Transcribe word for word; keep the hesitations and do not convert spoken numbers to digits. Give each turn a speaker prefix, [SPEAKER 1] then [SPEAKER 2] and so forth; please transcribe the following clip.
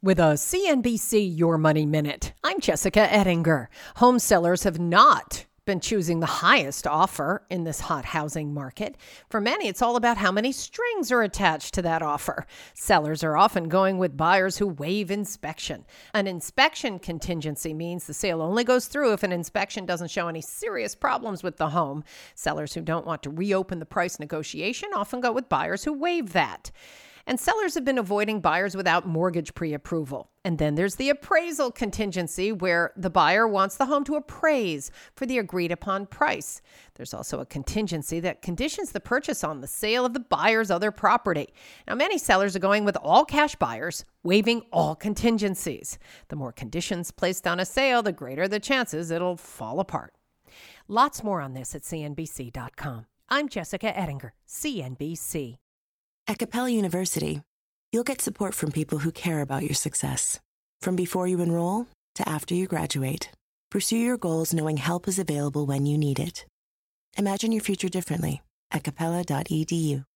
[SPEAKER 1] With a C N B C Your Money Minute, I'm Jessica Ettinger. Home sellers have not been choosing the highest offer in this hot housing market. For many, it's all about how many strings are attached to that offer. Sellers are often going with buyers who waive inspection. An inspection contingency means the sale only goes through if an inspection doesn't show any serious problems with the home. Sellers who don't want to reopen the price negotiation often go with buyers who waive that. And sellers have been avoiding buyers without mortgage pre-approval. And then there's the appraisal contingency, where the buyer wants the home to appraise for the agreed upon price. There's also a contingency that conditions the purchase on the sale of the buyer's other property. Now, many sellers are going with all cash buyers, waiving all contingencies. The more conditions placed on a sale, the greater the chances it'll fall apart. Lots more on this at C N B C dot com. I'm Jessica Ettinger, C N B C.
[SPEAKER 2] At Capella University, you'll get support from people who care about your success. From before you enroll to after you graduate, pursue your goals knowing help is available when you need it. Imagine your future differently at capella dot e d u.